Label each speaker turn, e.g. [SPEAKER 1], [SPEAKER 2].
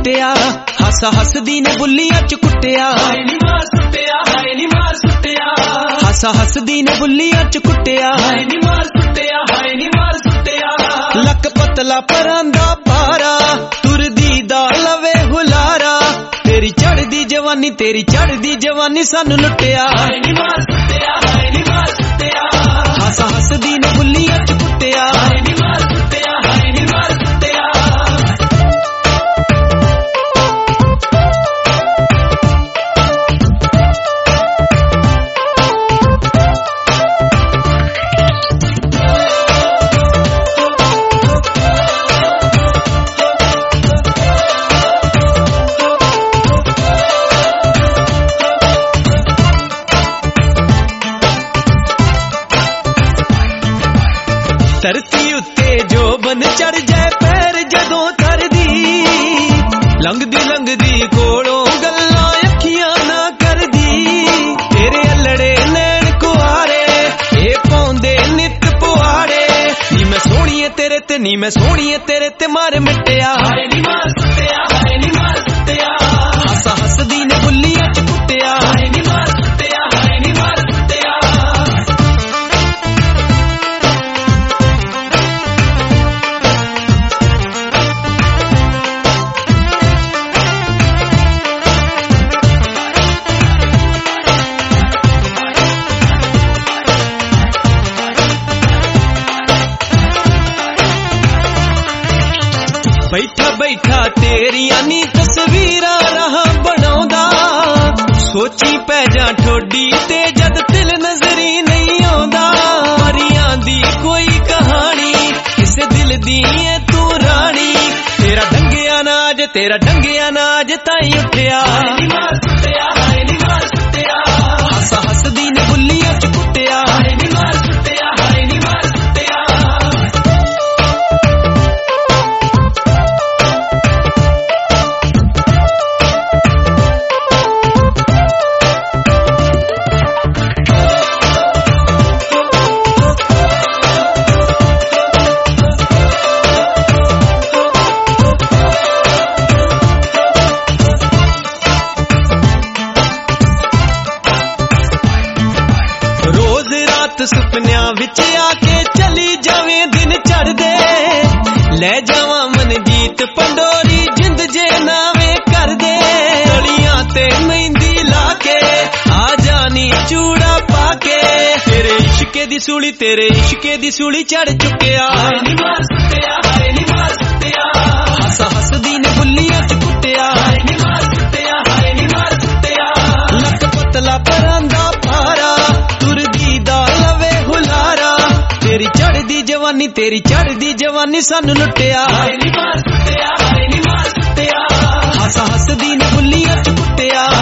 [SPEAKER 1] कुटिया हासा हसदी ने बुलियां च कुटिया हाय नी मार सुटिया हाय नी मार सुटिया हासा हसदी ने बुलियां च कुटिया हाय नी मार सुटिया हाय नी मार सुटिया लक पतला परांदा पारा तुरदी दा लवे हुलारा तेरी चढ़दी जवानी सानू लुटिया हाय नी मार सुटिया हाय नी मार सुटिया हासा हसदी ने बुलियां च कुटिया हाय नी मार सुटिया हाय नी मार सुटिया धरती उत्ते जो बन चढ़ जाए पैर जदों तरदी लंघदी कोलों गल्लां अखियां ना करदी तेरे अल्लड़े नैन कुआरे ए पौंदे नित पुआड़े नी मैं सोहणिए तेरे ते मार मिटिया हाय नी मार सुटिया हाय नी मार सुटिया हासा हसदी ने बुलियां च कुटिया हाय नी मार सुटिया हाय नी मार सुटिया बैठा तेरिया नी तस्वीरां रहा बनाउंदा सोची पै जा ठोडी ते जद दिल नजरी नहीं आउंदा परियां दी कोई कहानी किसे दिल दी है तू रानी तेरा डंगिया नाज ताई उठिया हाय नी मार सुटिया हाय नी मार सुटिया हासा हसदी ने बुलियां च कुटिया हाय नी मार सुटिया हाय नी मार सुटिया सुपनिया विच आके चली जावे दिन चढ़ दे ले जावा मन जीत पंडोरी जिंद जे नावे कर दे गलियां ते मेहंदी लाके आ जानी चूड़ा पाके तेरे इश्के दी सूली चढ़ चुकिया हाय नी मार सुटिया हाय नी मार सुटिया हासा हसदी ने बुलियां च कुटिया हाय नी मार सुटिया हाय नी मार सुटिया लक पतला परांदा पारा तुरदी दा लवे हुलारा तेरी चढ़दी जवानी सानू लुटिया हाय नी मार सुटिया हाय नी मार सुटिया हासा हसदी ने बुलियां च कुटिया